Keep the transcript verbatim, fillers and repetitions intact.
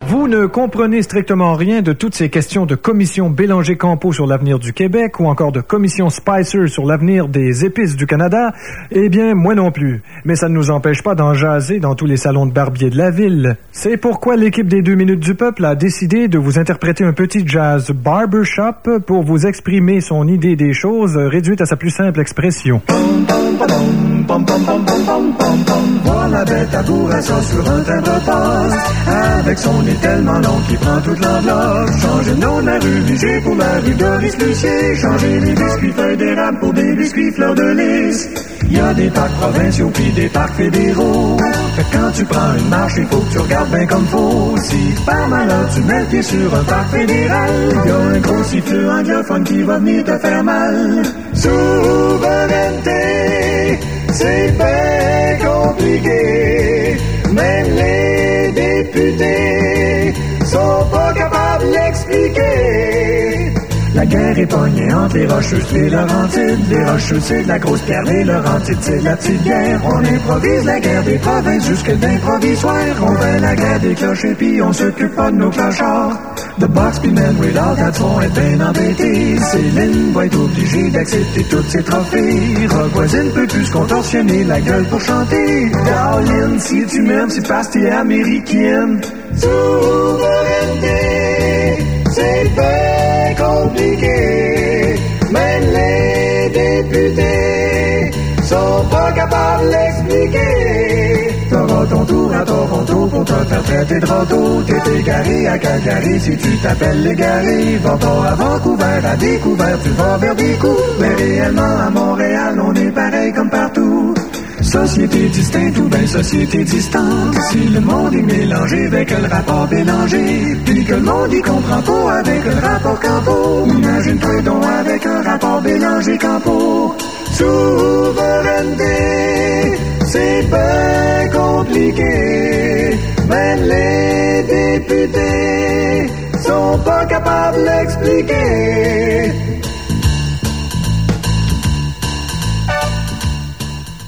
Vous ne comprenez strictement rien de toutes ces questions de commission Bélanger-Campo sur l'avenir du Québec ou encore de commission Spicer sur l'avenir des épices du Canada? Eh bien, moi non plus. Mais ça ne nous empêche pas d'en jaser dans tous les salons de barbier de la ville. C'est pourquoi l'équipe des deux minutes du peuple a décidé de vous interpréter un petit jazz barbershop pour vous exprimer son idée des choses réduite à sa plus simple expression. Voir la bête à bourrasson sur un timbre-poste, avec son nez tellement long qui prend toute l'enveloppe. Changer le nom de la rue Vigée pour la rue Doris Lucier. Changer les biscuits feuilles d'érable pour des biscuits fleurs de lys. Il y a des parcs provinciaux puis des parcs fédéraux. Fait que quand tu prends une marche, il faut que tu regardes bien comme faut. Si par malheur tu mets le pied sur un parc fédéral, il y a un gros siffleux anglophone qui va venir te faire mal. Souveraineté, c'est bien compliqué. Même les députés sont pas capables de l'expliquer. La guerre est pognée entre les Rocheuses et les Laurentides. Les Rocheuses, c'est de la grosse pierre, les Laurentides, c'est de la petite guerre. On improvise la guerre des provinces jusque d'improvisoire. On fait la guerre des clochers puis on s'occupe pas de nos clochards. The box pis men without hats vont être bien embêtés. Céline va être obligée d'accepter tous ses trophées. Rock voisine peut plus se contorsionner la gueule pour chanter. Darling, si tu m'aimes, c'est parce que t'es américaine. Souveraineté, c'est bien compliqué. Même les députés sont pas capables de l'expliquer. T'auras ton tour à Toronto pour te faire traiter de râteau. T'es égaré à Calgary si tu t'appelles l'égaré. Va pas à Vancouver à découvert, tu vas vers des coups. Mais réellement à Montréal, on est pareil comme partout. Société distincte ou bien société distante. Si le monde est mélangé avec le rapport Bélanger, puis que le monde y comprend pas avec le rapport Campo, imagine-toi donc avec un rapport Bélanger-Campo. Souveraineté, c'est bien compliqué. Même les députés sont pas capables de l'expliquer.